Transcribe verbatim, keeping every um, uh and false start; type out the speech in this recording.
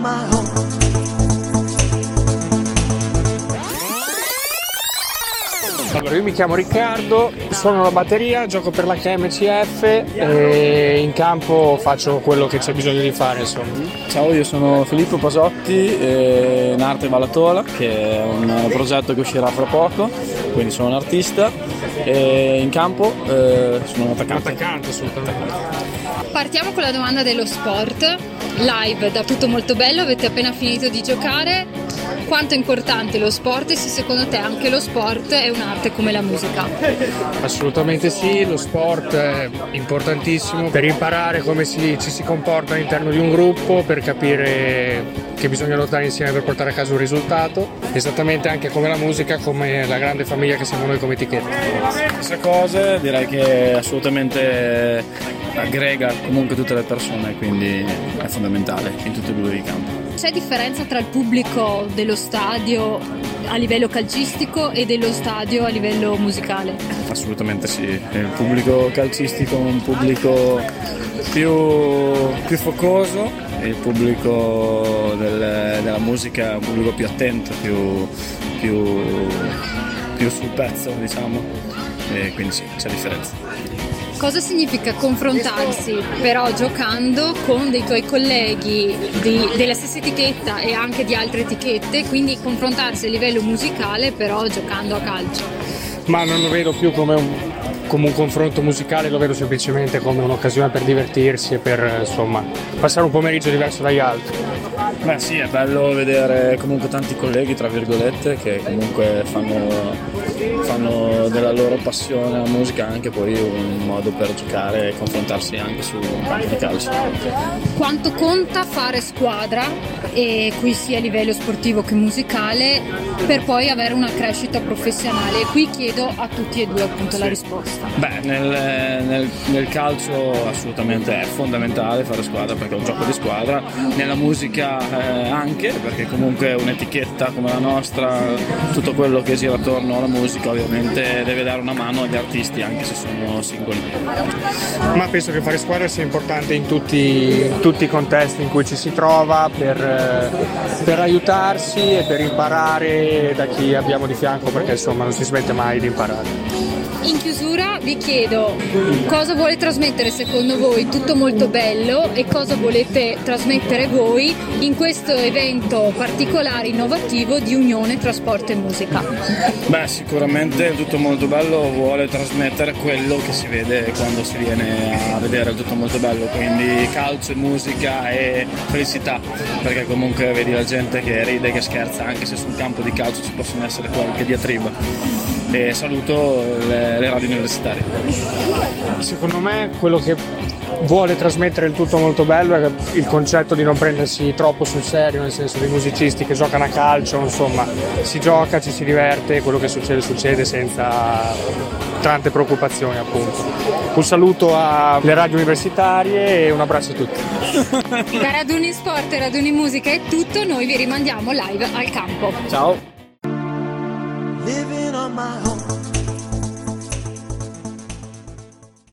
my home. Allora, io mi chiamo Riccardo, suono la batteria, gioco per la K M C F e in campo faccio quello che c'è bisogno di fare, insomma. Ciao, io sono Filippo Pasotti, eh, in arte Ballatola, che è un progetto che uscirà fra poco, quindi sono un artista e in campo eh, sono un attaccante. Un attaccante, assolutamente. Partiamo con la domanda dello sport. Live, da tutto molto bello, avete appena finito di giocare. Quanto è importante lo sport e se secondo te anche lo sport è un'arte come la musica? Assolutamente sì, lo sport è importantissimo per imparare come si, ci si comporta all'interno di un gruppo, per capire che bisogna lottare insieme per portare a casa un risultato, esattamente anche come la musica, come la grande famiglia che siamo noi come etichetta. Queste cose direi che assolutamente aggrega comunque tutte le persone, quindi è fondamentale in tutti e due i campi. C'è differenza tra il pubblico dello stadio a livello calcistico e dello stadio a livello musicale? Assolutamente sì, il pubblico calcistico è un pubblico più, più focoso, il pubblico del, della musica è un pubblico più attento, più, più, più sul pezzo, diciamo, e quindi sì, c'è differenza. Cosa significa confrontarsi però giocando con dei tuoi colleghi di, della stessa etichetta e anche di altre etichette, quindi confrontarsi a livello musicale però giocando a calcio? Ma non lo vedo più come un, come un confronto musicale, lo vedo semplicemente come un'occasione per divertirsi e per insomma passare un pomeriggio diverso dagli altri. Beh sì, è bello vedere comunque tanti colleghi tra virgolette che comunque fanno, fanno della loro passione alla musica anche poi un modo per giocare e confrontarsi anche su un campo di calcio. Quanto conta fare squadra, e qui sia a livello sportivo che musicale, per poi avere una crescita professionale? E qui chiedo a tutti e due appunto sì. La risposta. Beh, nel, nel, nel calcio assolutamente è fondamentale fare squadra perché è un gioco di squadra, nella musica eh, anche perché comunque un'etichetta come la nostra, tutto quello che gira attorno alla musica ovviamente deve dare una mano agli artisti anche se sono singoli. Ma penso che fare squadra sia importante in tutti, tutti i contesti in cui ci si trova per, per aiutarsi e per imparare da chi abbiamo di fianco perché insomma non si smette mai di imparare. In chiusura vi chiedo cosa vuole trasmettere secondo voi Tutto Molto Bello e cosa volete trasmettere voi in questo evento particolare innovativo di unione tra sport e musica. Beh, sicuramente Tutto Molto Bello vuole trasmettere quello che si vede quando si viene a vedere il Tutto Molto Bello, quindi calcio, musica e felicità, perché comunque vedi la gente che ride, che scherza anche se sul campo di calcio ci possono essere qualche diatriba. E saluto le, le radio universitarie. Secondo me quello che vuole trasmettere il Tutto Molto Bello è il concetto di non prendersi troppo sul serio, nel senso dei musicisti che giocano a calcio, insomma si gioca, ci si diverte, quello che succede succede senza tante preoccupazioni appunto. Un saluto alle radio universitarie e un abbraccio a tutti. Da Raduni Sport e Raduni Musica è tutto, noi vi rimandiamo live al campo. Ciao. Living on my own.